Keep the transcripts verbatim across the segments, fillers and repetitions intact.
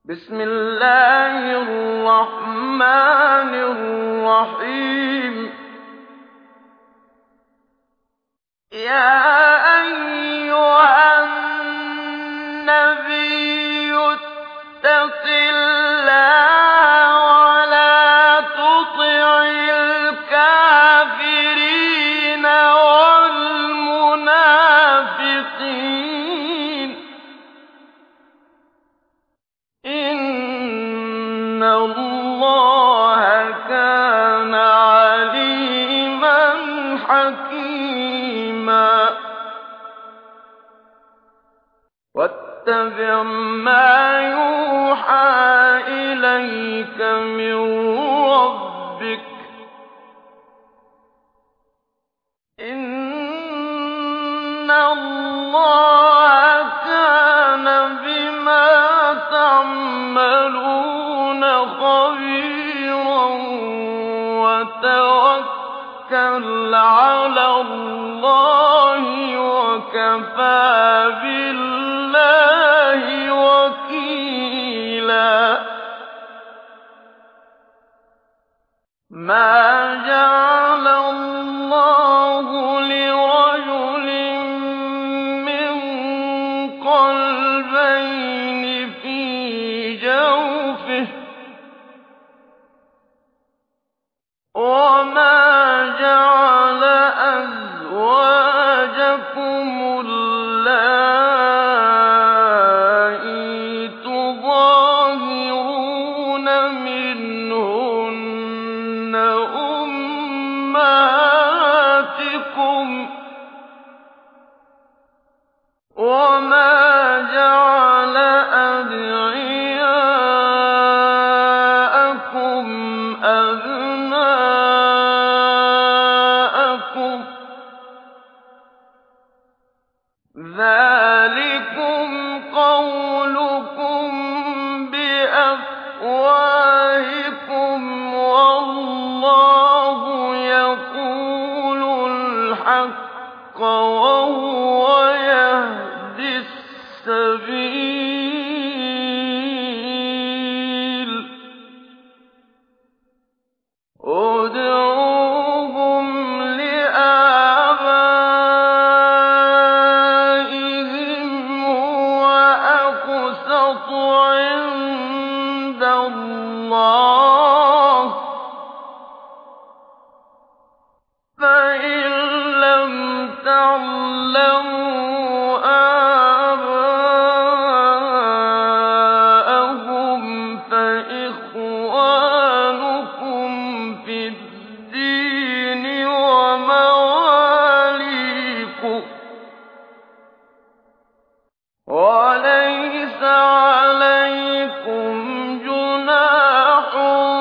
بسم الله الرحمن الرحيم يا أيها النبي اتق الله ولا تطع الكافرين والمنافقين إن الله كان عليما حكيما واتبع ما يوحى إليك من ربك إن الله كان بما تعملون خبيرا وتوكل على الله وكفى بالله وكيلا ما جعل الله لرجل من قلبين في جوفه وما جعل أزواجكم اللائي تظاهرون منهن أمهاتكم وما جعل أدعياءكم أبناءكم ذلكم قولكم بأفواهكم والله يقول الحق وهو يهدي السبيل ادعوهم لآبائهم هو أقسط عند الله فإن لم تعلموا آباءهم فإخوانكم في الدين ومواليكم وليس عليكم جناح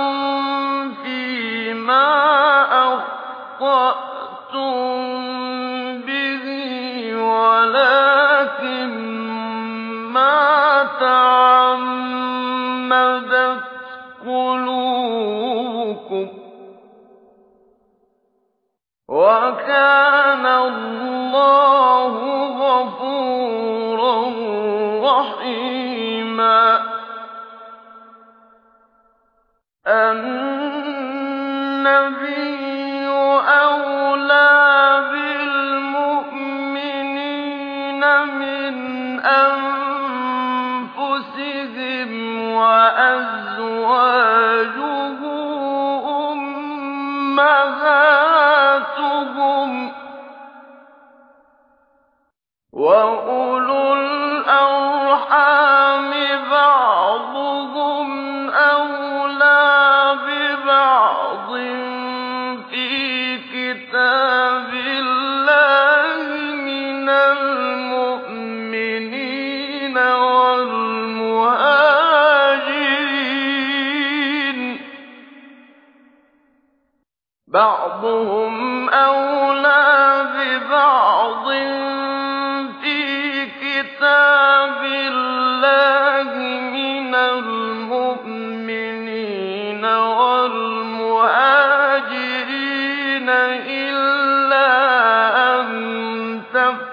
فيما أخطأتم به ولكن ما تعمدت قلوبكم وكان الله غفورا رحيما النبي أولى بالمؤمنين من أنفسهم وأزواجه أمهاتهم وأولو الأرحام بعضهم أولى ببعض في كتاب الله من المؤمنين والمهاجرين بعضهم أولى ببعض في كتاب الله من المؤمنين والمهاجرين إلا أن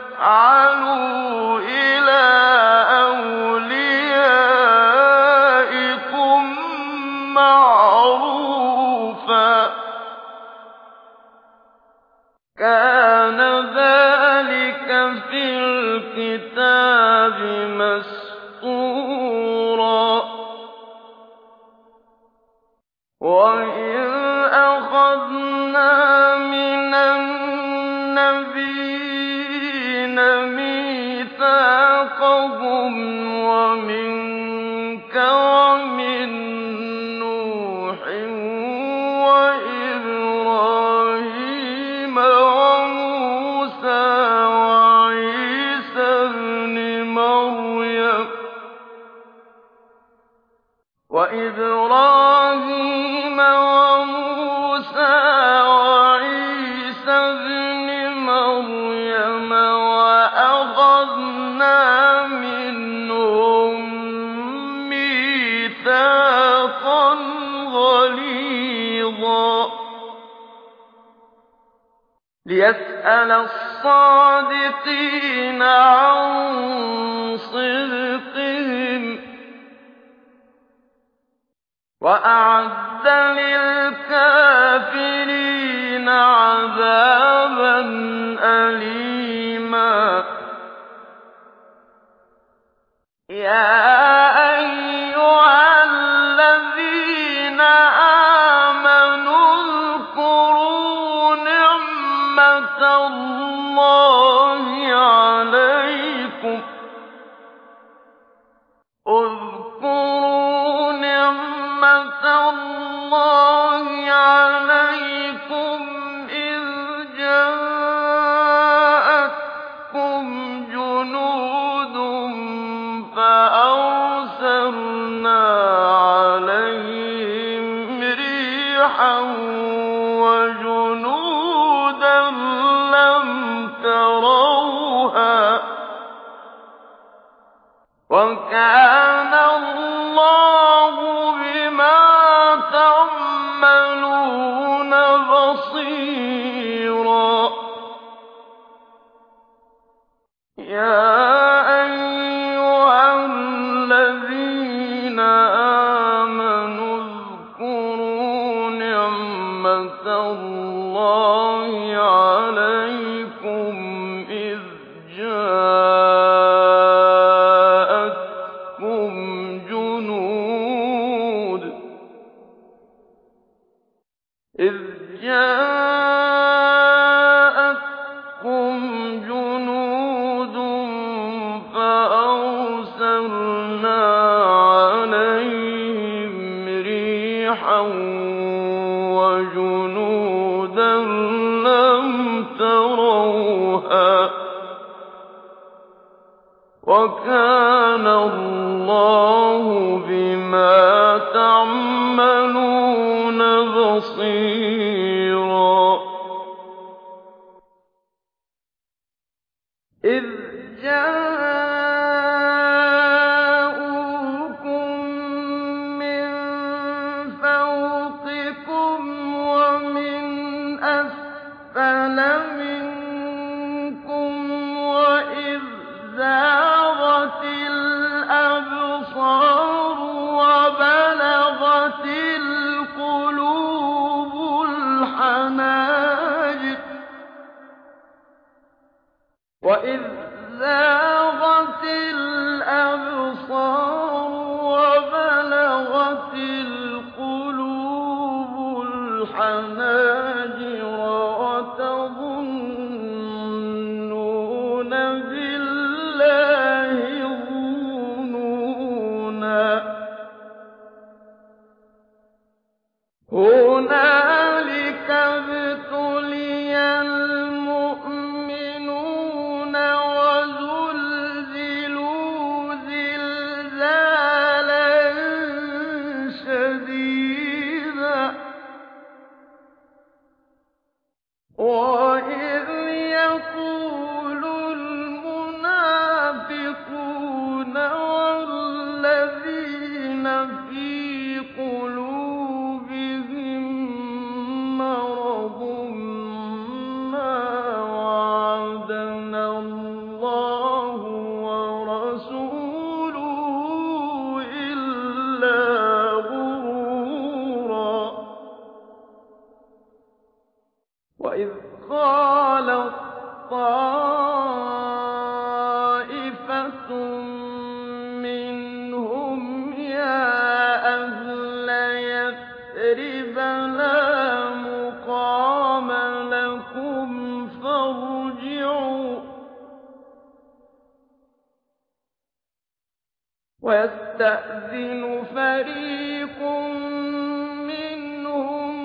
تفعلوا إلى أوليائكم وإبراهيم وموسى وعيسى ابن مريم وأخذنا منهم ميثاقا غليظا ليسأل الصادقين عن صدقهم وأعد للكافرين عذابا أليما يا أيها الذين آمنوا اذكروا نعمة الله عليكم اذكروا نعمة الله عليكم إذ جاءتكم جنود فأرسلنا عليهم ريحا وجنودا لم تروها وكان الله بما تعملون بصيرا يا أيها الذين آمنوا اذكروا نعمة الله عليكم إذ جاءتكم جنود إذ جاءتكم جنود فأرسلنا عليهم ريحا وجنودا لم تروها وكان الله بما تعملون بصيرا إذ جاءوكم من فوقكم ومن أسفل منكم وإذ زاغت الأبصار وبلغت القلوب الحناجر وإذ زاغت الأبصار وبلغت القلوب الحناجر وتظنون بالله الظنونا هنالك ابتلي المؤمنون وزلزلوا زلزالا شديدا وإذ يقول المنافقون والذين في قلوبهم مرض ما وعدنا الله ورسوله إلا غرورا وإذ قالت طائفة منهم يا أهل يثرب لا مقام لكم فارجعوا ويستأذن فريق منهم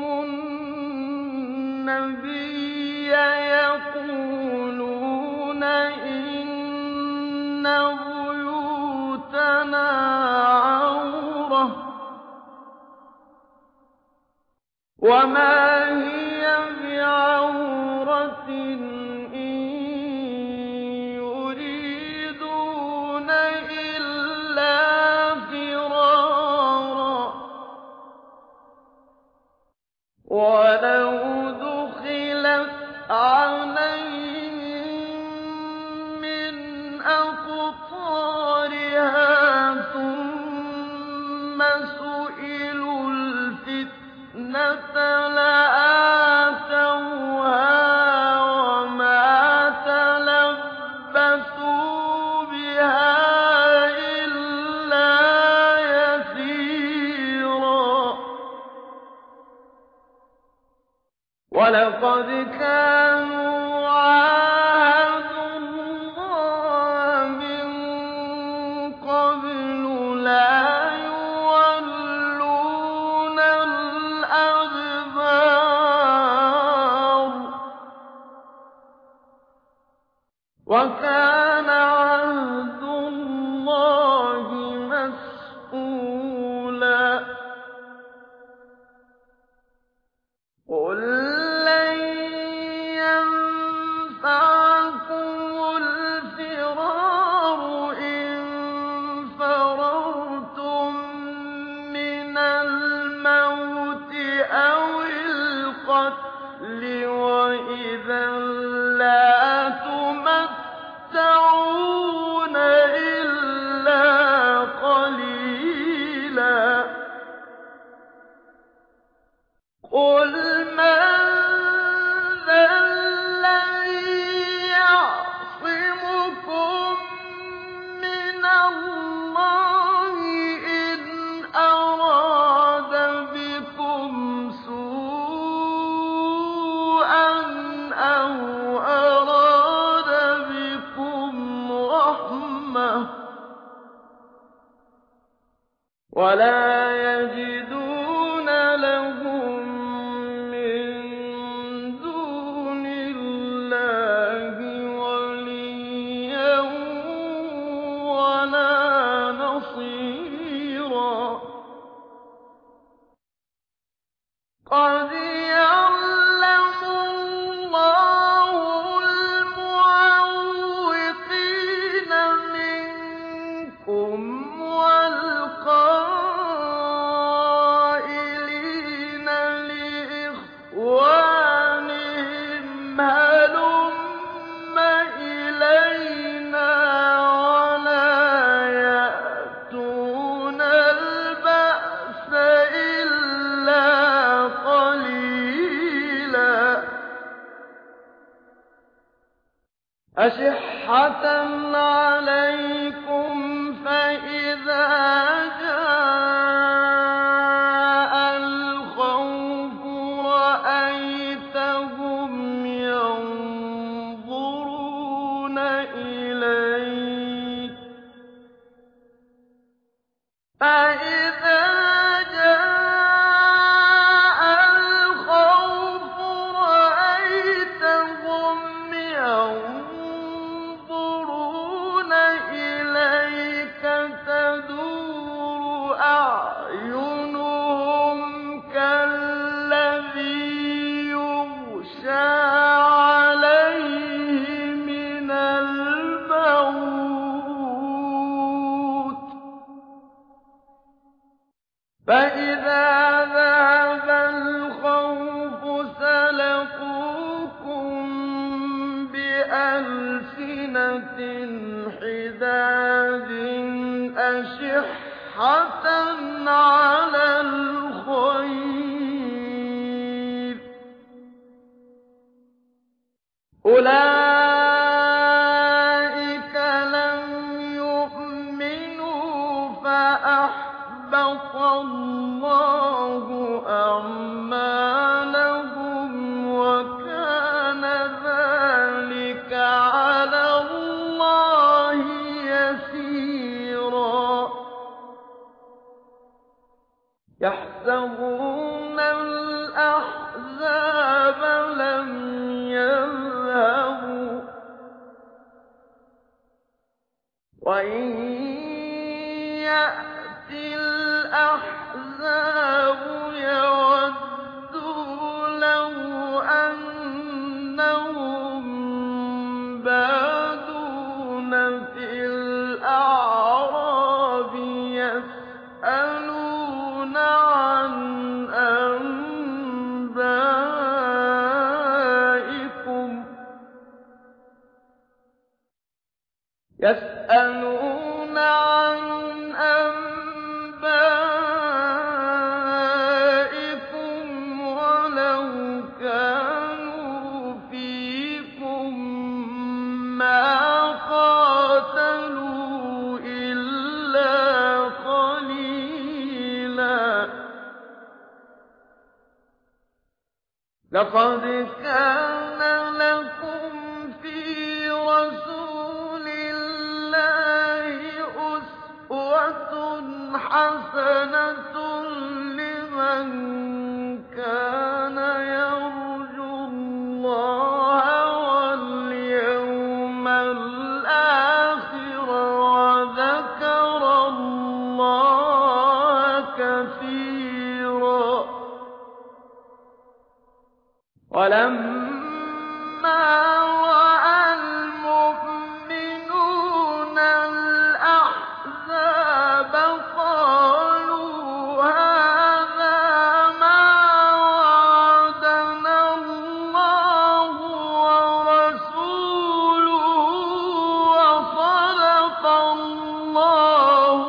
النبي يقولون إن بيوتنا عورة وَمَا هِيَ بِعَوْرَةٍ إِن يُرِيدُونَ إِلَّا فِرَارًا ۖ وَلَوْ دُخِلَتْ عَلَيْهِم مِّنْ أَقْطَارِهَا ثُمَّ سُئِلُوا الْفِتْنَةَ لَآتَوْهَا وَمَا تَلَبَّثُوا بِهَا إِلَّا يَسِيرًا وَلَقَدْ كَانُوا عَاهَدُوا اللَّهَ مِن قَبْلُ لَا يُوَلُّونَ الْأَدْبَارَ ۚ وَكَانَ عَهْدُ اللَّهِ مَسْئُولًا قُل لَّن يَنفَعَكُمُ الْفِرَارُ إِن فَرَرْتُم مِّنَ الْمَوْتِ أَوِ الْقَتْلِ وَإِذًا لَّا تُمَتَّعُونَ إِلَّا قَلِيلًا قُلْ مَن ذَا الَّذِي يَعْصِمُكُم مِّنَ اللَّهِ إِنْ أَرَادَ بِكُمْ سُوءًا أَوْ أَرَادَ بِكُمْ رَحْمَةً ۚ وَلَا يَجِدُونَ لَهُم مِّن دُونِ اللَّهِ وَلِيًّا وَلَا نَصِيرًا قَدْ يَعْلَمُ اللَّهُ الْمُعَوِّقِينَ مِنكُمْ وَالْقَائِلِينَ لِإِخْوَانِهِمْ هَلُمَّ إِلَيْنَا وَلَا يَأْتُونَ الْبَأْسَ إِلَّا قَلِيلًا أَشِحَّةً عَلَيْكُمْ فَإِذَا جَاءَ الْخَوْفُ رَأَيْتَهُمْ يَنظُرُونَ إِلَيْكَ فَإِذَا جَاءَ الْخَوْفُ رَأَيْتَهُمْ يَنظُرُونَ إِلَيْكَ تَدُورُ أَعْيُنُهُمْ كَالَّذِي يُغْشَىٰ عَلَيْهِ مِنَ الْمَوْتِ ۖ فَإِذَا ذَهَبَ الْخَوْفُ سَلَقُوكُم بِأَلْسِنَةٍ حِدَادٍ أَشِحَّةً عَلَى الْخَيْرِ ۚ أُولَٰئِكَ لَمْ يُؤْمِنُوا فَأَحْبَطَ اللَّهُ أَعْمَالَهُمْ وَكَانَ ذَٰلِكَ عَلَى اللَّهِ يَسِيرًا يَحْسَبُونَ الْأَحْزَابَ لَمْ يَذْهَبُوا ۖ وَإِن يَأْتِ الْأَحْزَابُ يَوَدُّوا يسألون عن أنبائكم ولو كانوا فيكم ما قاتلوا إلا قليلا لقد كان لكم في رسول الله أسوة حسنة لمن كان يرجو الله واليوم الآخر وذكر الله كثيرا ولما رأى المؤمنون الأحزاب قالوا هذا ما وعدنا الله ورسوله وصدق الله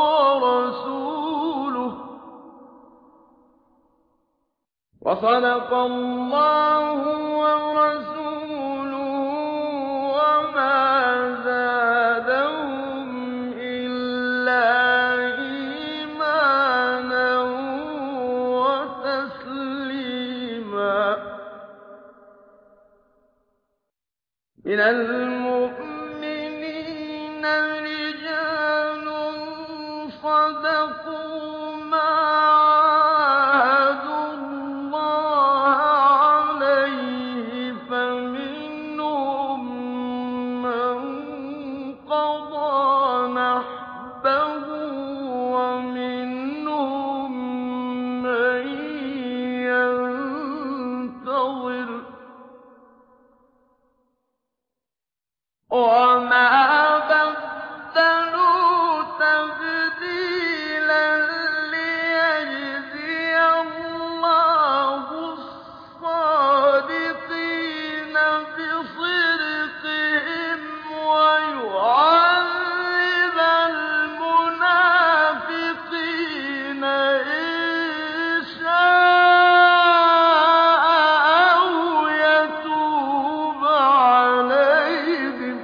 ورسوله وصدق الله ورسوله وما زادهم إلا إيمانا وتسليما من المؤمنين رجال صدقوا ما عاهدوا الله عليه فمنهم من قضى نحبه ومنهم من ينتظر وما بدلوا تبديلا ليجزي الله الصادقين بصدقهم ويعذب المنافقين إن شاء أو يتوب عليهم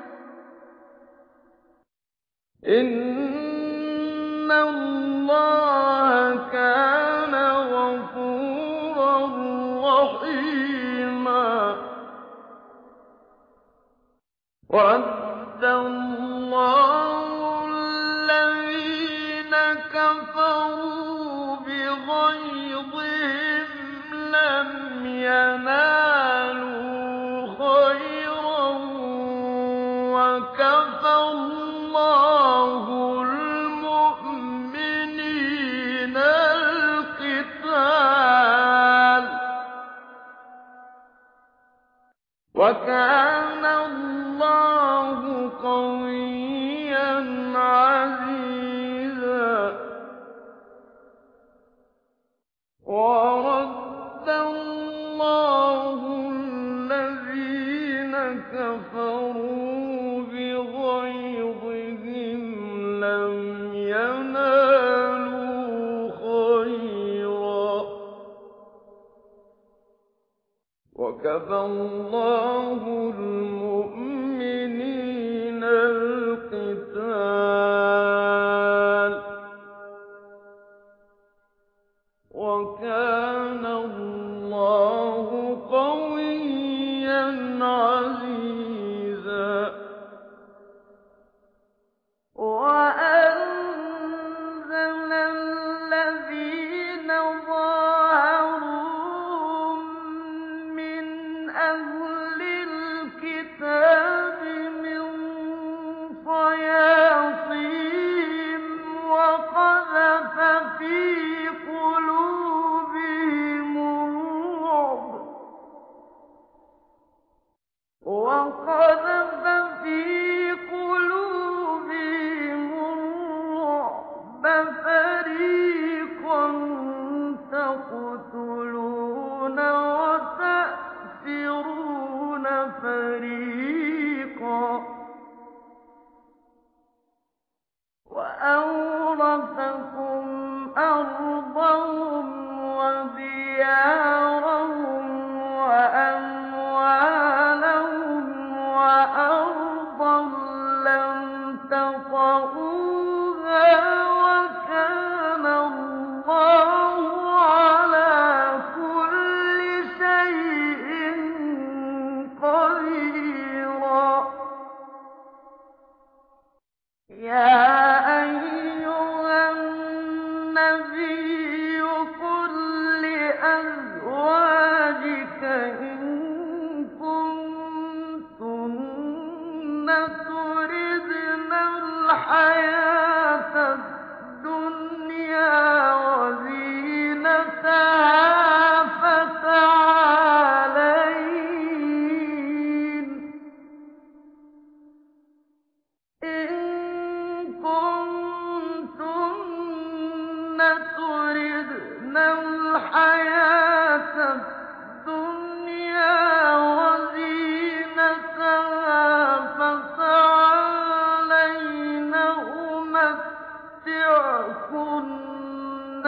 إن الله كان غفورا رحيما ورد الله الذين كفروا بغيظهم لم ينالوا خيرا وكفى الله المؤمنين القتال وكان الله قويا عزيزا ورد الله الذين كفروا بغيظهم لم ينالوا خيرا وكفى الله المؤمنين القتال وكان الله قويا عزيزا وأنزل الذين ظاهروهم من أهل الكتاب من صياصيهم وقذف في قلوبهم أرضهم وديارهم وأموالهم وأرضا لم تطئوها وكان الله على كل شيء قديرا. يا أيها النبي قل لأزواجك إن كنتن تردن الحياة الدنيا وزينتها فتعالين إن كنتن تردن الحياة الدنيا وزينتها فتعالين أمتعكن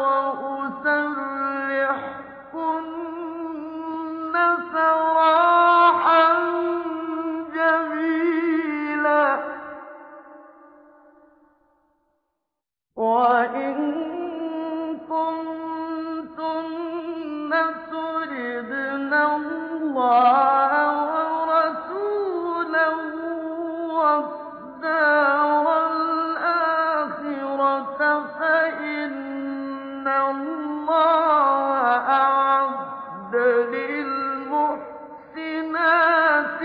وأسرحكن سراحا جميلا. وإن كنتن تردن الله ورسوله والدار الآخرة فإن الله أعد للمحسنات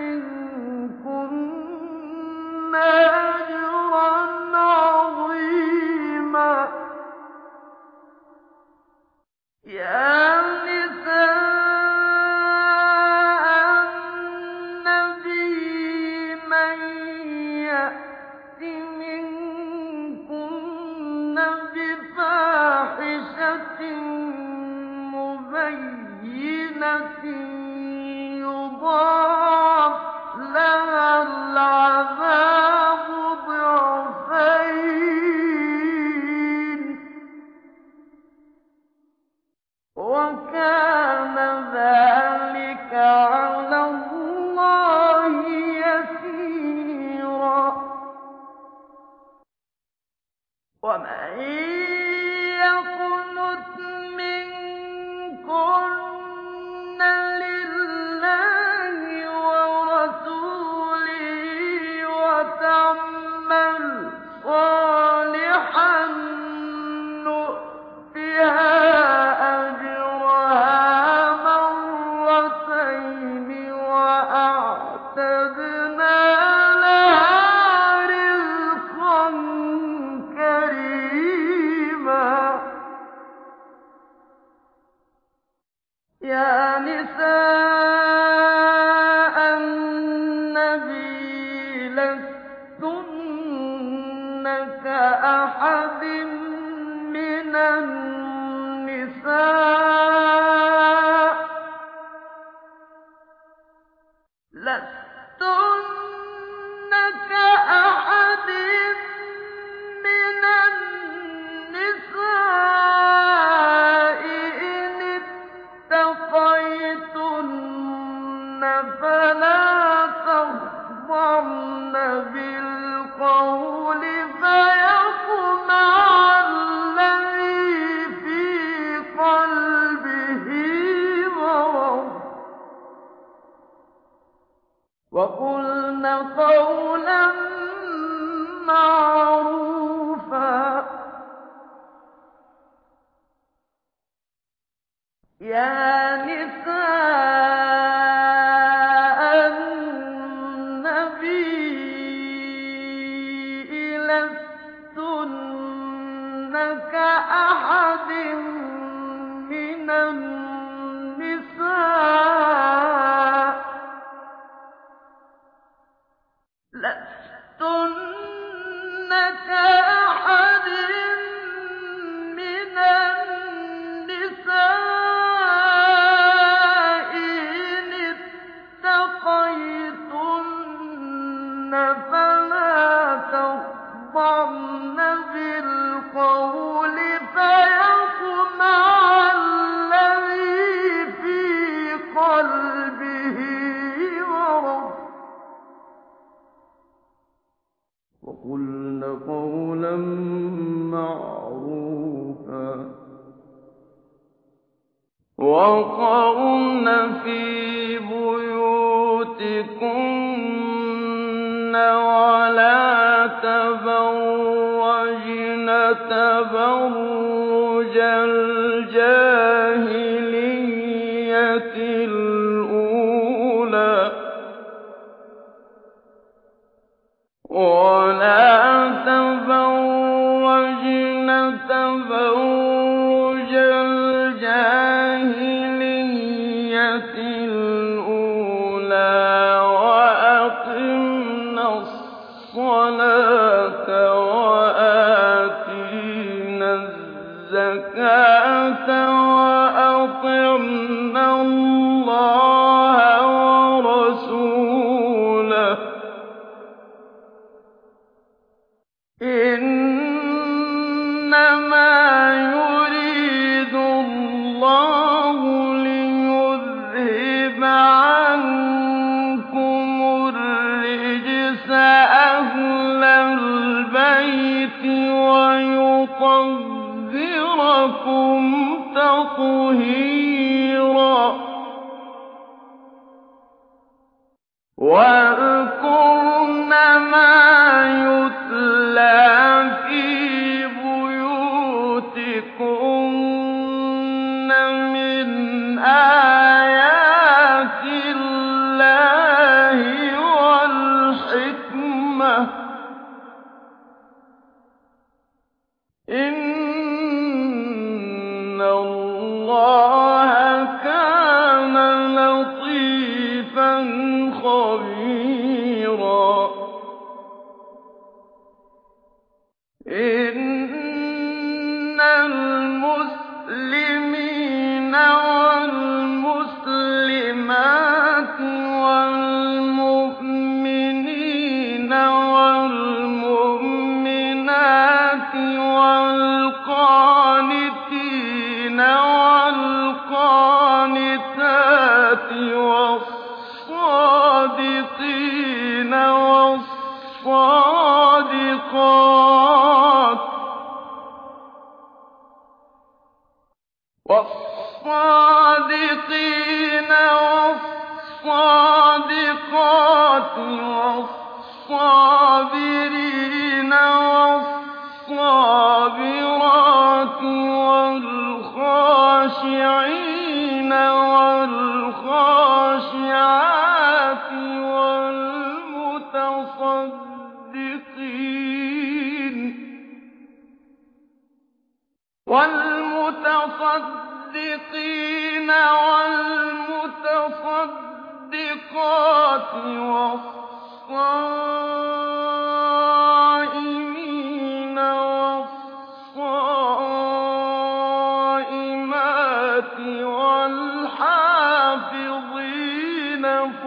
منكن أجرا عظيما. يا نساء النبي من يأت منكن بفاحشة مبينة يضاعف لها العذاب ضعفين وكان ذلك على الله يسيرا. ومن يقنت منكن لله ورسوله وتعمل صالحا نؤتها أجرها مرتين وأعتدنا لها رزقا كريما. يا نساء النبي لستن كأحد من النساء لستن كأحد من النساء إن اتقيتن فلا تخضعن بالقول فيطمع الذي في قلبه مرض وقلن قولا معروفا. يا نساء النبي لستن كأحد من النساء لستن كأحد من النساء إن اتقيتن فلا تخضعن بالقول وَقَرْنَ فِي بُيُوتِكُنَّ وَلَا تَبَرَّجْنَ تَبَرُّجَ الْجَاهِلِيَّةِ الْأُولَىٰ ۖ وَلَا تَبَرَّجْنَ تَبَرُّجَ الْجَاهِلِيَّةِ الْأُولَىٰ ۖ وَأَقِمْنَ الصَّلَاةَ وَآتِينَ الزَّكَاةَ وَأَطِعْنَ اللَّهَ وَرَسُولَهُ ۚ إِنَّمَا يُرِيدُ اللَّهُ لِيُذْهِبَ عَنكُمُ الرِّجْسَ أَهْلَ الْبَيْتِ وَيُطَهِّرَكُمْ تَطْهِيرًا. وَاذْكُرْنَ مَا يُتْلَىٰ فِي بُيُوتِكُنَّ مِنْ آيَاتِ اللَّهِ وَالْحِكْمَةِ ۚ إِنَّ اللَّهَ كَانَ لَطِيفًا خَبِيرًا. إِنَّ الْمُسْلِمِينَ وَالْمُسْلِمَاتِ وَالْمُؤْمِنِينَ وَالْمُؤْمِنَاتِ وَالْقَانِتِينَ وَالْقَانِتَاتِ وَالصَّادِقِينَ وَالصَّادِقَاتِ وَالصَّابِرِينَ وَالصَّابِرَاتِ وَالْخَاشِعِينَ وَالْخَاشِعَاتِ وَالْمُتَصَدِّقِينَ وَالْمُتَصَدِّقِينَ وَالْمُتَصَدِّقَاتِ وَالصَّائِمِينَ وَالصَّائِمَاتِ وَالْحَافِظِينَ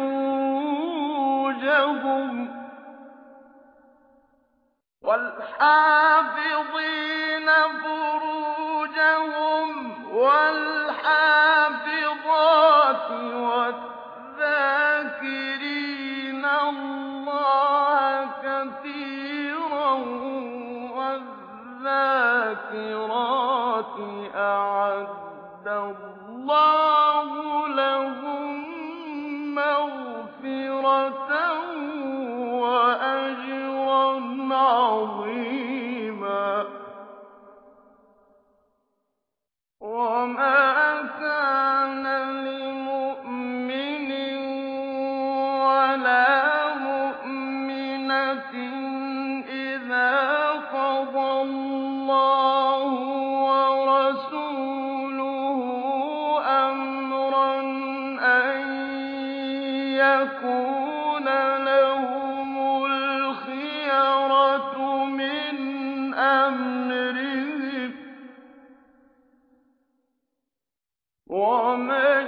فُرُوجَهُمْ وَالْحَافِظِينَ فُرُوجَهُمْ وَالْحَافِظَاتِ وَالذَّاكِرِينَ اللَّهَ كَثِيرًا وَالذَّاكِرَاتِ أَعَدَّ اللَّهُ لَهُم مَّغْفِرَةً وَأَجْرًا عَظِيمًا. وَمَا كَانَ لِمُؤْمِنٍ وَلَا مُؤْمِنَةٍ إِذَا قَضَى اللَّهُ وَرَسُولُهُ أَمْرًا أَن يَكُونَ لَهُمُ الْخِيَرَةُ مِنْ أَمْرِهِمْ ۗ وَمَن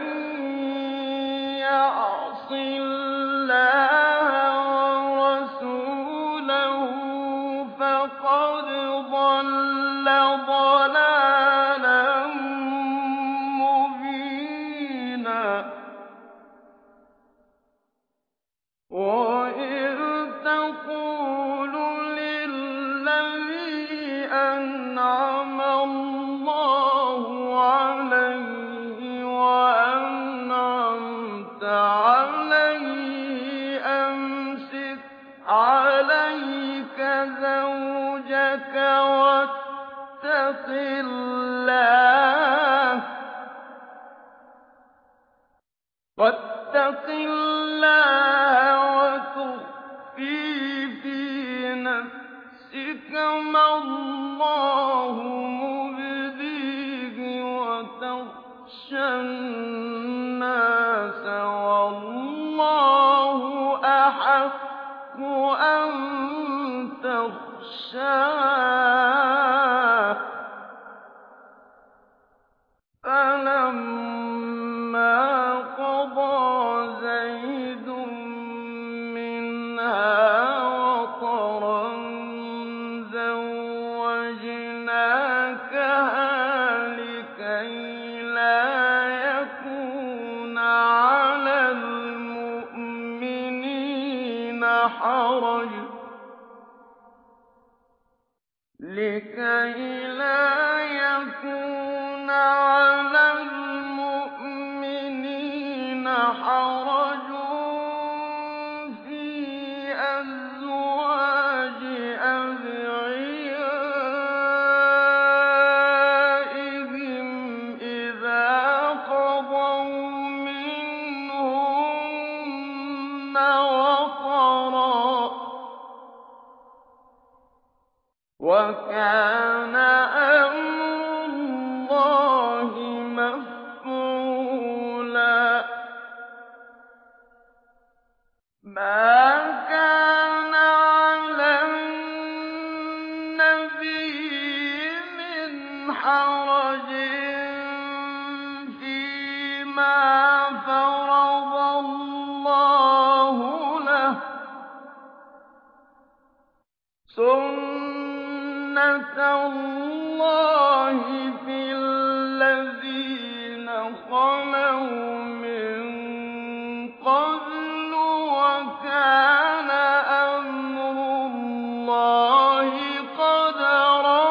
يَعْصِ اللَّهَ وَرَسُولَهُ فَقَدْ ضَلَّ ضَلَالًا مُّبِينًا. وَإِذْ تَقُولُ لِلَّذِي أَنْعَمَ اللَّهُ اللَّهِ وَاتَّقِ اللَّهَ وَتُخْفِي فِي نَفْسِكَ مَا اللَّهُ مُبْدِيهِ وَتَخْشَى النَّاسَ وَاللَّهُ أَحَقُّ أَن تَخْشَاهُ ۖ فَلَمَّا قَضَىٰ زَيْدٌ مِّنْهَا وَطَرًا زَوَّجْنَاكَهَا لِكَيْ لَا يَكُونَ عَلَى الْمُؤْمِنِينَ حَرَجٌ لِّكَيْ لَا يَكُونَ عَلَى الْمُؤْمِنِينَ حَرَجٌ فِي أَزْوَاجِ أَدْعِيَائِهِمْ إِذَا قَضَوْا مِنْهُنَّ وَطَرًا ۚ وَكَانَ أَمْرُ اللَّهِ مَفْعُولًا. مَا كَانَ عَلَى النَّبِيِّ مِنْ حَرَجٍ فِيمَا فَرَضَ اللَّهُ لَهُ ۖ سُنَّةَ اللَّهِ فِي الَّذِينَ خَلَوْا مِن قَبْلُ ۚ وَكَانَ أَمْرُ اللَّهِ قَدَرًا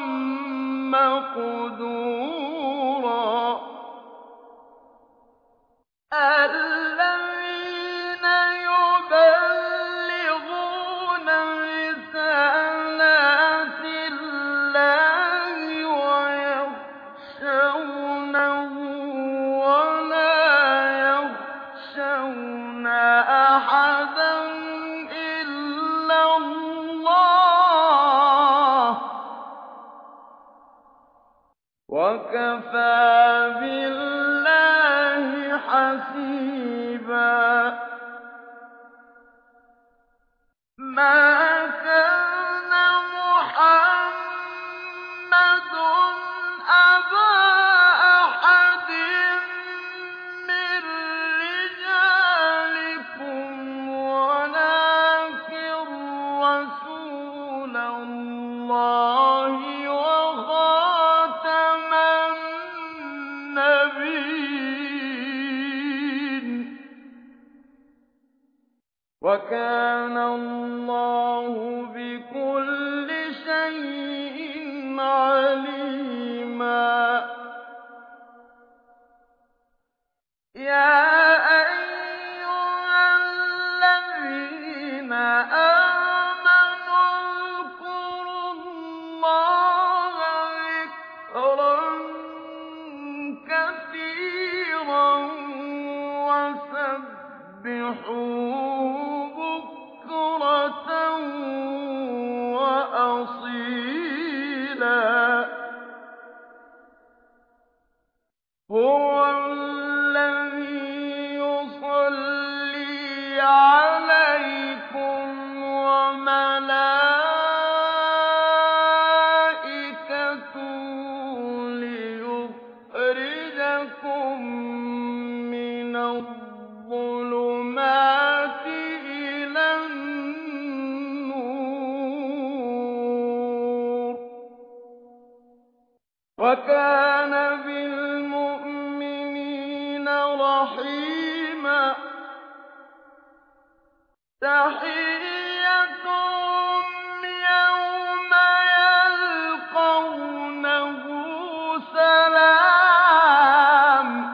مَّقْدُورًا. الَّذِينَ يُبَلِّغُونَ رِسَالَاتِ اللَّهِ وَيَخْشَوْنَهُ وَلَا يَخْشَوْنَ أَحَدًا إِلَّا اللَّهَ ۗ وَكَفَىٰ بِاللَّهِ حَسِيبًا. مَا كَانَ مُحَمَّدٌ أَبَا أَحَدٍ مِّن رِّجَالِكُمْ وَلَٰكِن رَّسُولَ اللَّهِ وَخَاتَمَ النَّبِيِّينَ ۗ وَكَانَ اللَّهُ بِكُلِّ شَيْءٍ عَلِيمًا. يَا أَيُّهَا الَّذِينَ آمَنُوا اذْكُرُوا اللَّهَ ذِكْرًا كَثِيرًا وَسَبِّحُوهُ بُكْرَةً وَأَصِيلًا. هُوَ الَّذِي يُصَلِّي عَلَيْكُمْ وَمَلَائِكَتُهُ لِيُخْرِجَكُم مِّنَ الظُّلُمَاتِ إِلَى النُّورِ ۚ وَكَانَ بِالْمُؤْمِنِينَ رَحِيمًا. تَحِيَّتُهُمْ يَوْمَ يَلْقَوْنَهُ سَلَامٌ ۚ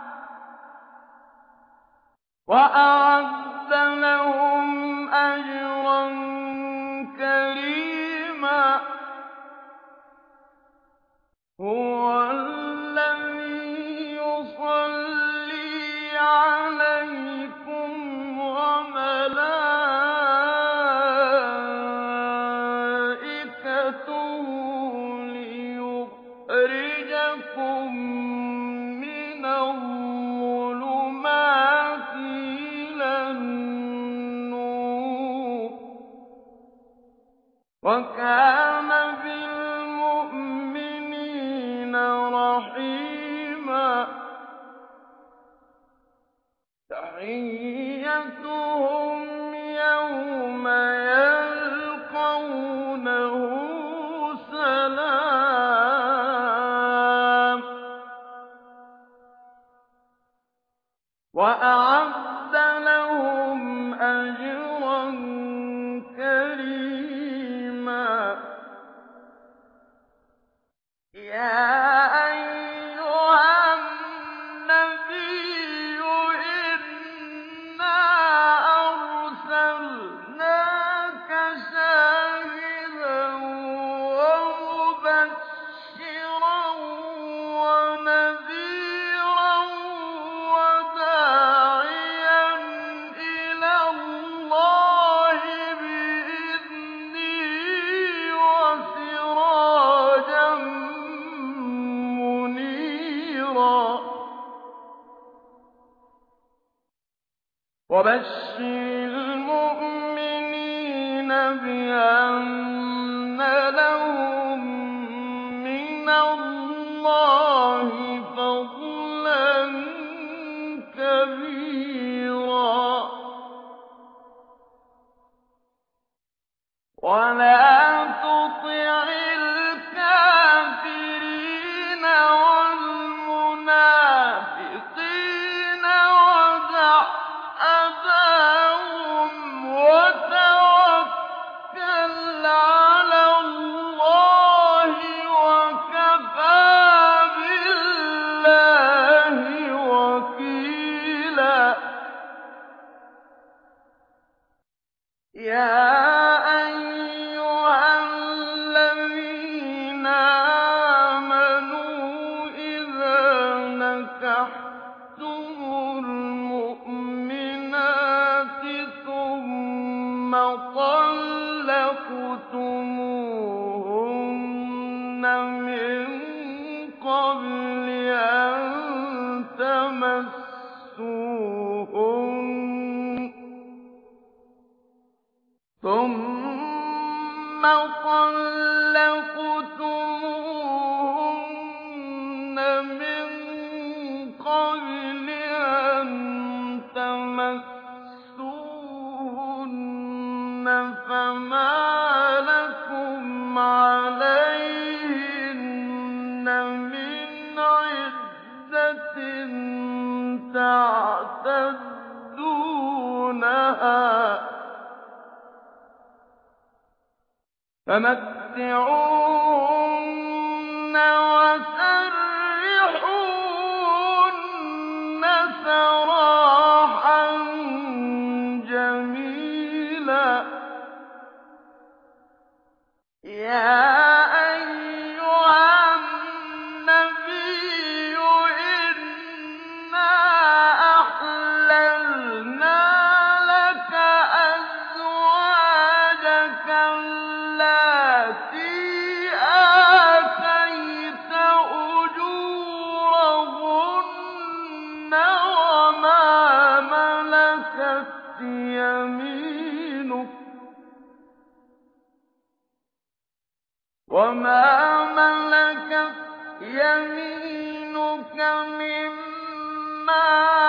وَأَعَدَّ لَهُمْ أَجْرًا كَرِيمًا. تَخْرِيجَكُم مِّنَ الظُّلُمَاتِ إِلَى النُّورِ ۚ وَكَانَ بِالْمُؤْمِنِينَ رَحِيمًا. تَحِيَّتُهُمْ يَوْمَ يَلْقَوْنَهُ سَلَامٌ ۚ وَأَعَدَّ لَهُمْ أَجْرًا كَرِيمًا. يَا أَيُّهَا النَّبِيُّ إِنَّا أَرْسَلْنَاكَ شَاهِدًا وَمُبَشِّرًا وَنَذِيرًا وَدَاعِيًا إِلَى اللَّهِ بِإِذْنِهِ وَسِرَاجًا مُّنِيرًا. وَبَشِّرِ الْمُؤْمِنِينَ بِأَنَّ لَهُم مِّنَ اللَّهِ فَضْلًا كَبِيرًا. وَلَا تُطِعِ الْكَافِرِينَ وَالْمُنَافِقِينَ وَدَعْ أَذَاهُمْ وَتَوَكَّلْ عَلَى اللَّهِ ۚ وَكَفَىٰ بِاللَّهِ وَكِيلًا. يَا أَيُّهَا الَّذِينَ آمَنُوا إِذَا نَكَحْتُمُ الْمُؤْمِنَاتِ ثُمَّ طَلَّقْتُمُوهُنَّ مِن قَبْلِ أَن تَمَسُّوهُنَّ ثُمَّ طَلَّقْتُمُوهُنَّ مِن قَبْلِ أَن تَمَسُّوهُنَّ فَمَا لَكُمْ عَلَيْهِنَّ مِنْ عِدَّةٍ تَعْتَدُّونَهَا ۖ فَمَتِّعُوهُنَّ وَسَرِّحُوهُنَّ سَرَاحًا جَمِيلًا. يَا أَيُّهَا النَّبِيُّ إِنَّا أَحْلَلْنَا لَكَ أَزْوَاجَكَ اللَّاتِي آتَيْتَ أُجُورَهُنَّ وَمَا مَلَكَتْ يَمِينُكَ وَمَا مَلَكَتْ يَمِينُكَ مِمَّا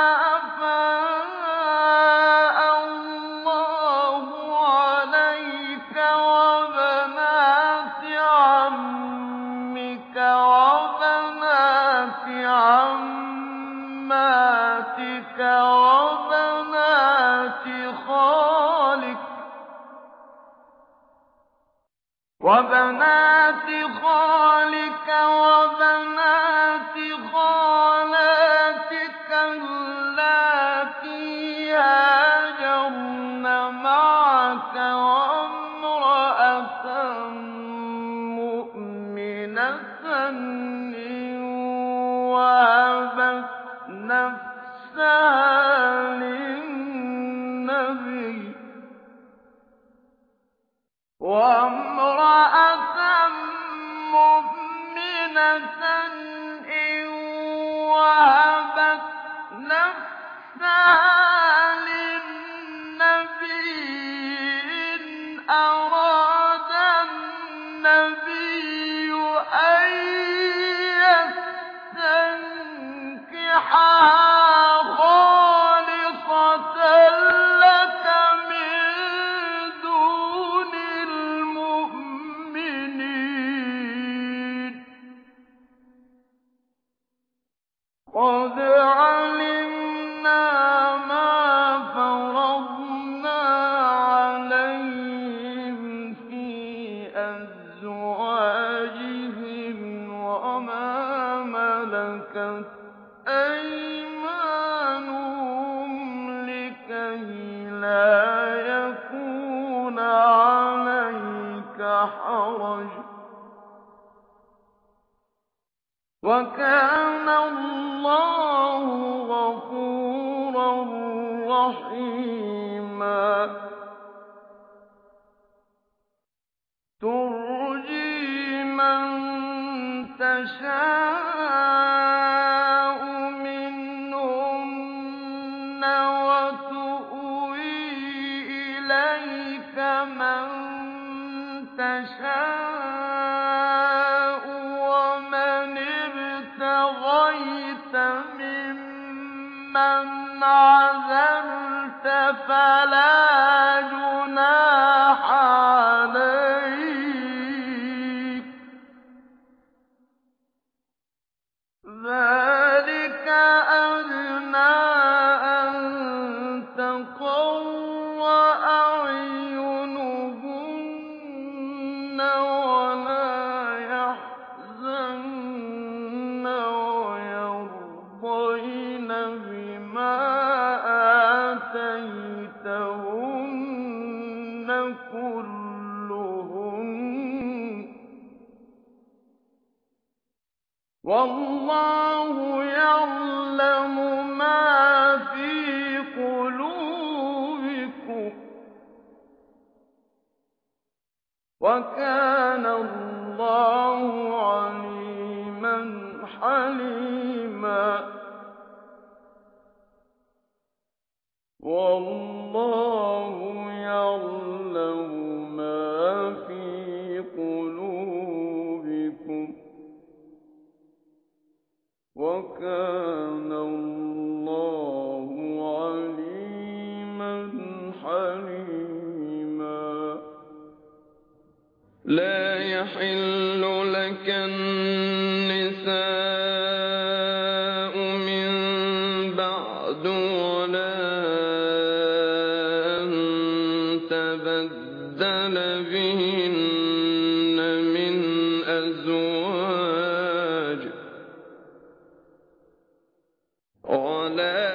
أَفَاءَ اللَّهُ عَلَيْكَ وَبَنَاتِ عَمِّكَ وَبَنَاتِ عَمَّاتِكَ وَبَنَاتِ خَالِكَ وَبَنَاتِ خَالِكَ وَبَنَاتِ خَالَاتِكَ اللَّاتِي هَاجَرْنَ مَعَكَ وَامْرَأَةً مُّؤْمِنَةً إِن وَهَبَتْ نَفْسَهَا لِلنَّبِيِّ وَامْرَأَةً مُّؤْمِنَةً وَهَبَتْ نَفْسَهَا لِلنَّبِيِّ إِنْ أَرَادَ النَّبِيُّ أَن يَسْتَنكِحَهَا خَالِصَةً لَّكَ مِن دُونِ الْمُؤْمِنِينَ ۗ قَدْ عَلِمْنَا مَا فَرَضْنَا عَلَيْهِمْ فِي أَزْوَاجِهِمْ وَمَا مَلَكَتْ أَيْمَانُهُمْ لِكَيْلَا يَكُونَ عَلَيْكَ حَرَجٌ ۗ وَكَانَ اللَّهُ غَفُورًا رَّحِيمًا. تُرْجِي مَن تَشَاءُ مِنْهُنَّ وَتُؤْوِي إِلَيْكَ مَن تَشَاءُ وَمَنِ ابْتَغَيْتَ مِمَّنْ عَزَلْتَ فَلَا جُنَاحَ عَلَيْكَ ۚ ذَٰلِكَ أَدْنَىٰ أَن تَقَرَّ أَعْيُنُهُنَّ وَلَا يَحْزَنَّ وَيَرْضَيْنَ بِمَا آتَيْتَهُنَّ كُلُّهُنَّ ۚ وَاللَّهُ يَعْلَمُ مَا فِي قُلُوبِكُمْ ۚ وَكَانَ اللَّهُ عَلِيمًا حَلِيمًا. وَاللَّهُ يَعْلَمُ مَا فِي قُلُوبِكُمْ ۚ وَكَانَ اللَّهُ عَلِيمًا حَلِيمًا. لَا يَحِلُّ لَكَ النِّسَاءُ مِن بَعْدُ وَلَا أَن تَبَدَّلَ بِهِنَّ مِنْ أَزْوَاجٍ وَلَا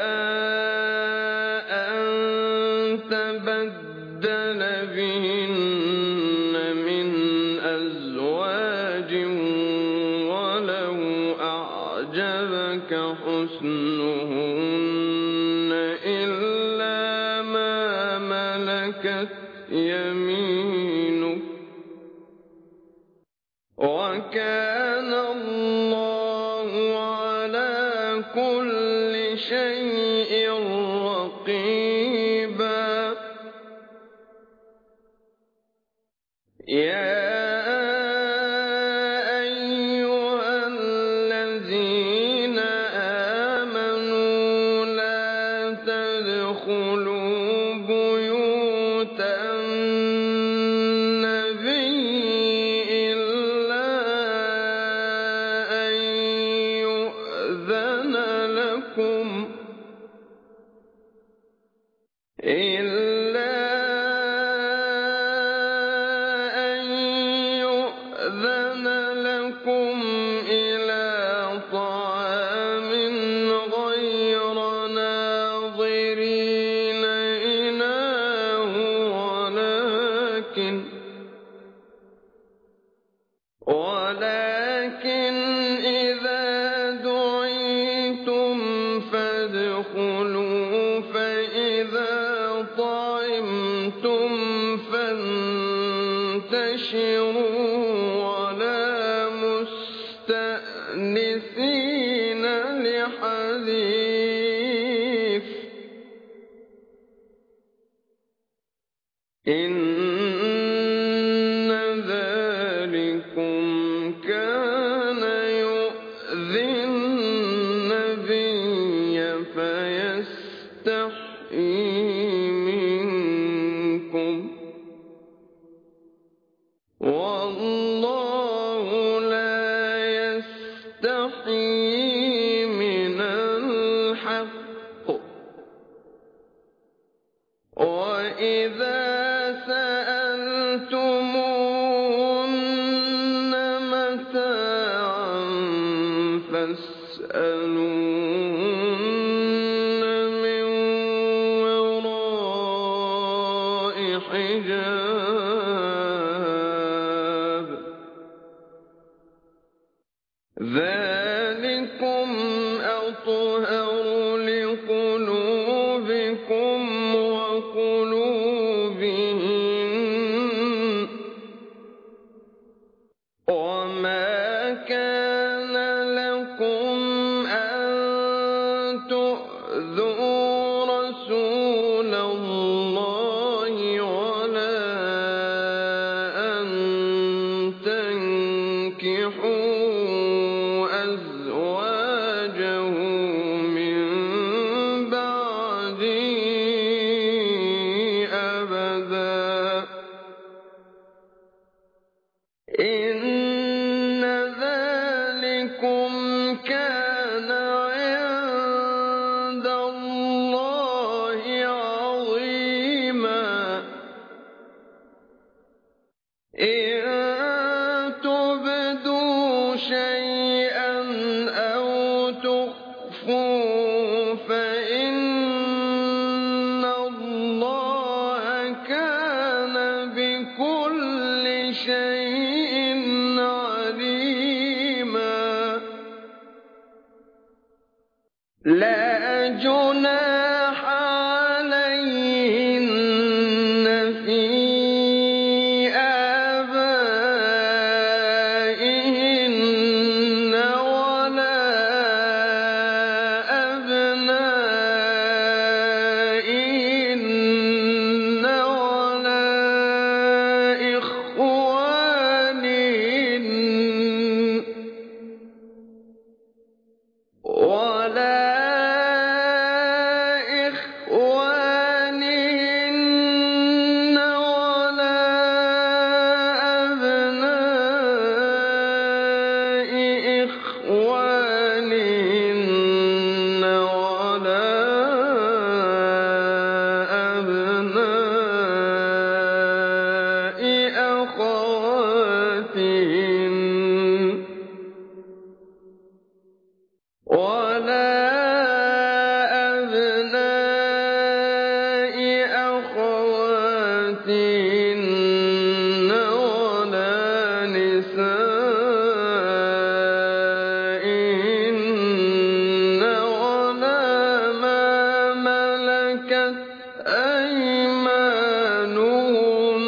أَن تَبَدَّلَ بِهِنَّ مِنْ أَزْوَاجٍ وَلَوْ أَعْجَبَكَ حُسْنُهُنَّ إِلَّا مَا مَلَكَتْ يَمِينُكَ ۗ وَكَانَ اللَّهُ عَلَىٰ كُلِّ شَيْءٍ رَّقِيبًا. يَا أَيُّهَا الَّذِينَ آمَنُوا لَا تَدْخُلُوا بُيُوتَ النَّبِيِّ إِلَّا أَن يُؤْذَنَ لَكُمْ إِلَىٰ طَعَامٍ غَيْرَ نَاظِرِينَ إِنَاهُ وَلَٰكِنْ إِذَا دُعِيتُمْ فَادْخُلُوا فَإِذَا مستأنسين لحديث إن ذلكم كان يؤذي النبي فيستحيي منكم والله لا يستحيي من الحق وإذا سألتموهن متاعا فاسألوهن من وراء حجاب ذلكم أطهر لقلوبكم وقلوبهن وما كان لكم أن تؤذوا رسول الله ولا أن تنكحوا أزواجه من بعده أبدا إن ذلكم كان عند الله عظيما إن تبدوا شيئا أو تخفوه فإن الله كان بكل شيء عليما لا جناح عليهن في آبائهن ولا أبنائهن ولا إخوانهن ولا إخوانهن ولا أبناء إخوانهن ولا أبناء أخواتهن ولا أبناء أخواتهن ولا نسائهن ولا ما ملكت أيمانهن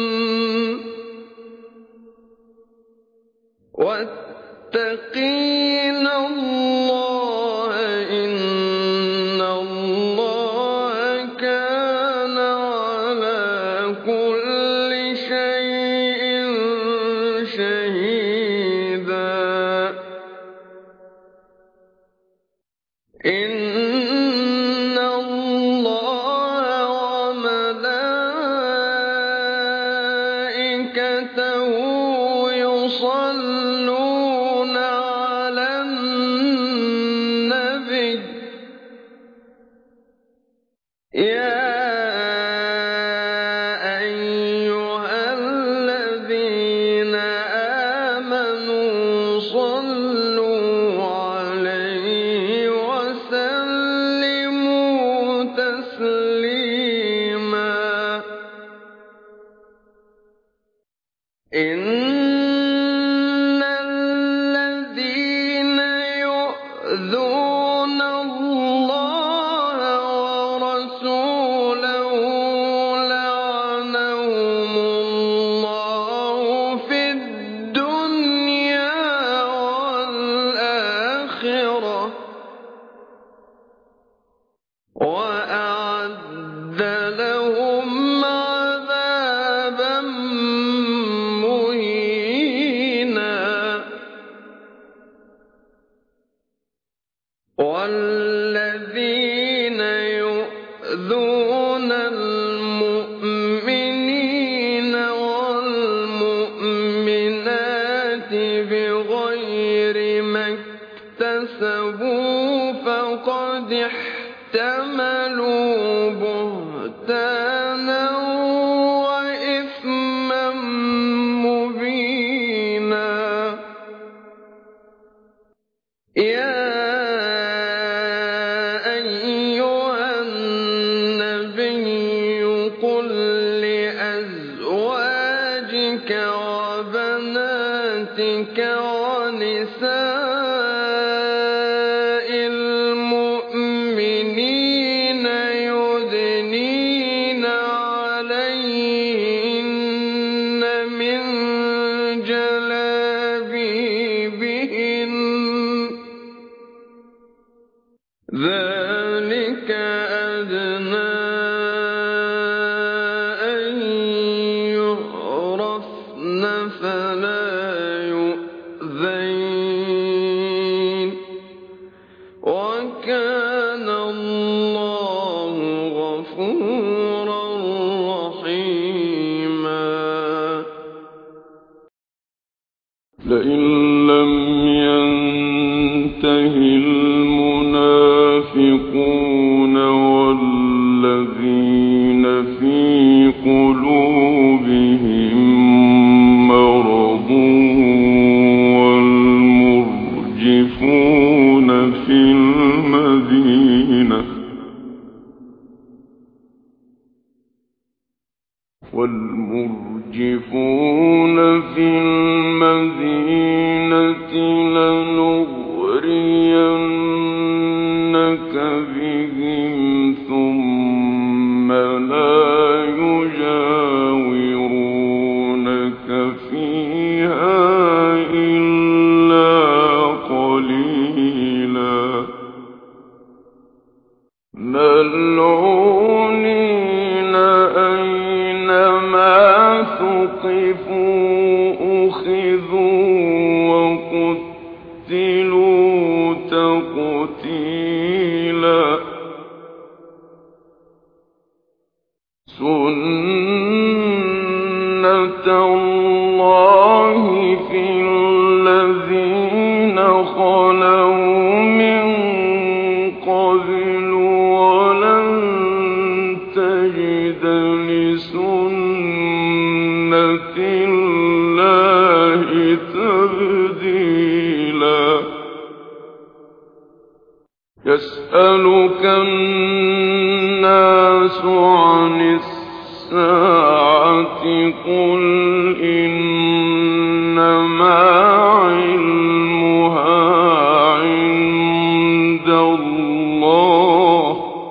واتقين الله إن الله كان على كل شيء شهيدا إن الله وملائكته يصلون على النبي يا أيها الذين آمنوا صلوا عليه وسلموا تسليما إن الذين يؤذون الله ورسوله لعنهم الله في الدنيا والآخرة الْآخِرَةِ وَأَعَدَّ لَهُمْ عَذَابًا مُّهِينًا وَالَّذِينَ يُؤْذُونَ الْمُؤْمِنِينَ وَالْمُؤْمِنَاتِ بِغَيْرِ مَا اكْتَسَبُوا فَقَدِ احْتَمَلُوا بُهْتَانًا وَإِثْمًا مُّبِينًا يَا أَيُّهَا النَّبِيُّ قُل لِّأَزْوَاجِكَ وَبَنَاتِكَ وَنِسَاءِ الْمُؤْمِنِينَ يُدْنِينَ عَلَيْهِنَّ مِن جَلَابِيبِهِنَّ ۚ ذَٰلِكَ أَدْنَىٰ أَن يُعْرَفْنَ فَلَا يُؤْذَيْنَ ۗ وَكَانَ اللَّهُ غَفُورًا رَّحِيمًا لئن لم ينته المنافقون والذين في قلوبهم مرض والمرجفون في المدينة والمرجفون في المدينة لنغرينك بهم ثم لا يجاورونك فيها إلا قليلا ملعونين أينما ثقفوا أخذوا وقتلوا تقتيلا سُنَّةَ اللَّهِ فِي الَّذِينَ خَلَوْا مِن قَبْلُ وَلَن تَجِدَ لِسُنَّةِ اللَّهِ تَبْدِيلًا يَسْأَلُكَ النَّاسُ عَنِ السَّاعَةِ قُلْ إِنَّمَا عِلْمُهَا عِندَ اللَّهِ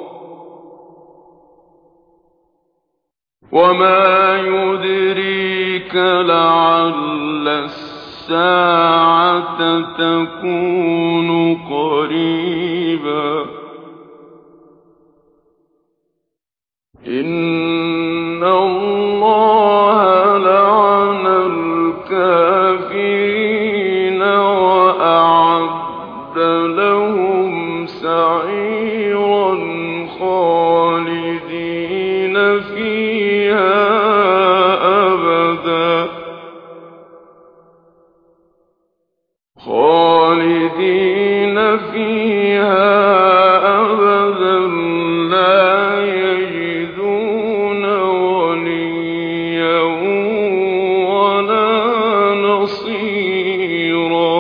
وَمَا يُدْرِيكَ لَعَلَّ السَّاعَةَ تَكُونُ قَرِيبًا إِنَّ اللَّهَ لَعَنَ الْكَافِرِينَ وَأَعَدَّ لَهُمْ سَعِيرًا خَالِدِينَ فِيهَا أَبَدًا خَالِدِينَ فِيهَا أَبَدًا لَّا يَجِدُونَ وَلِيًّا وَلَا نَصِيرًا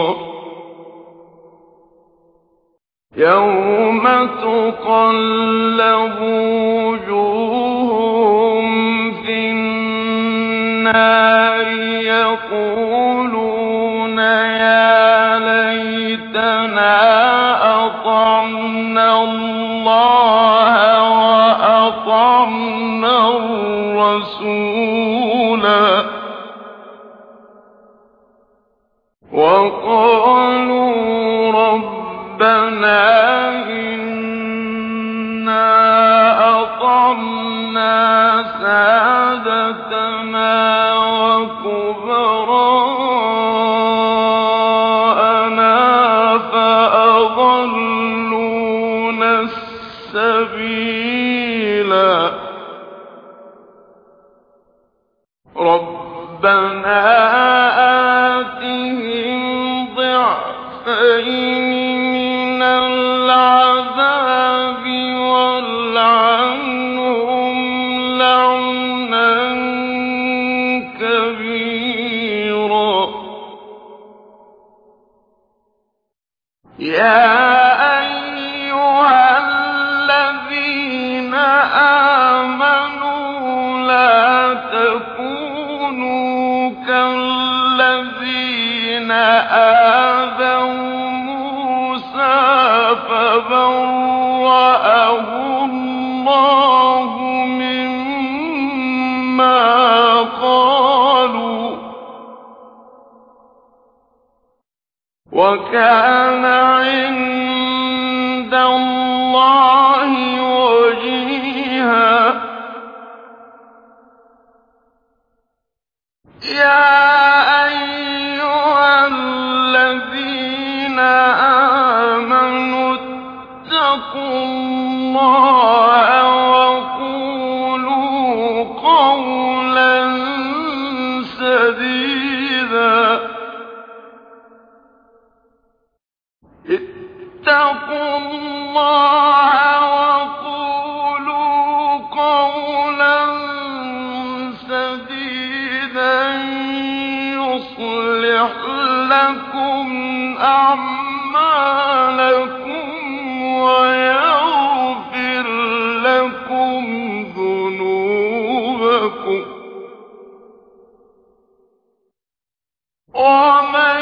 يَوْمَ تُقَلَّبُ وُجُوهُهُمْ فِي النَّارِ يَقُولُونَ يَا لَيْتَنَا أَطَعْنَا اللَّهَ وَأَطَعْنَا الرَّسُولَا وَقَالُوا رَبَّنَا إنا أطعنا سادتنا وكبراءنا فأضلونا السبيلا ربنا آتهم ضعفين من العذاب والعنهم لعنا كبيرا يا أيها الذين آمنوا لا تكونوا كالذين آذوا فبرأه الله مما قالوا وكان عند الله وجيها يا أيها الذين آمنوا اتقوا الله وقولوا قولا سديدا اتقوا الله وقولوا قولا سديدا يصلح لكم أعمالكم ويغفر لكم ذنوبكم ومن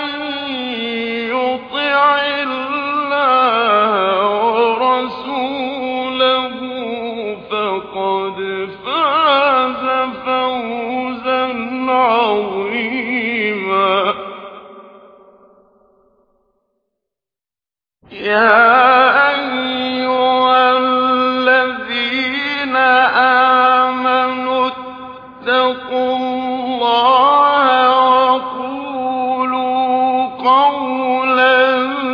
يطع الله ورسوله فقد فاز فوزا عظيما يا أيها الذين آمنوا اتقوا الله وقولوا قولا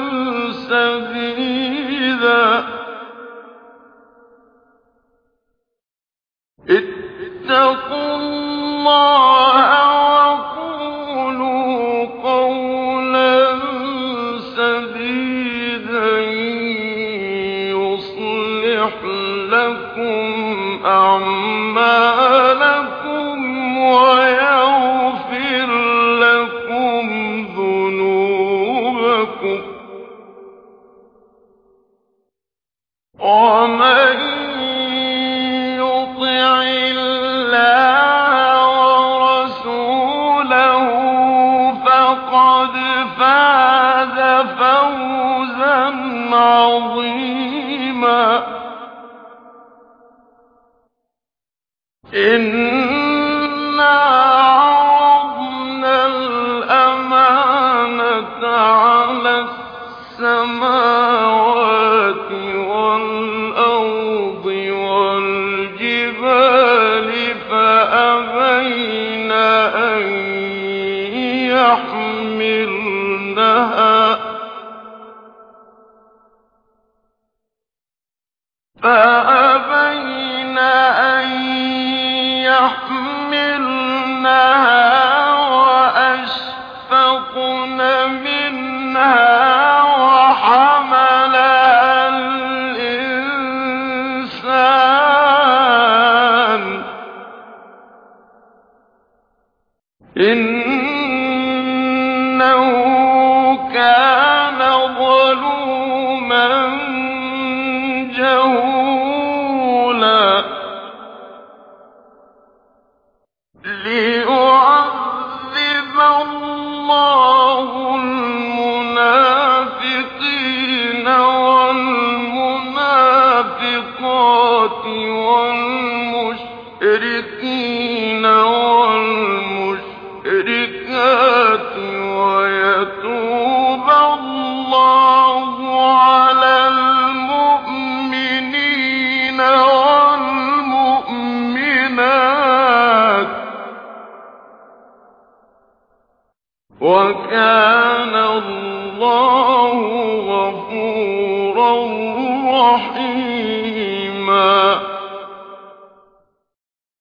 سديدا اتقوا الله وقولوا قولا سديدا يصلح لكم أعمالكم ويغفر لكم ذنوبكم ومن يطع الله ورسوله فقد فاز فوزا عظيما إنا عرضنا الأمانة على السماوات والأرض والجبال فأبين أن يحملنها فأبين أن يحملنها وأشفقن منها وحملها الإنسان إنه كان ظلوما جهولا ليعذب الله المنافقين والمنافقات والمشركين والمشركات ويتوب الله عليهم وَكَانَ اللَّهُ غَفُورًا رَّحِيمًا.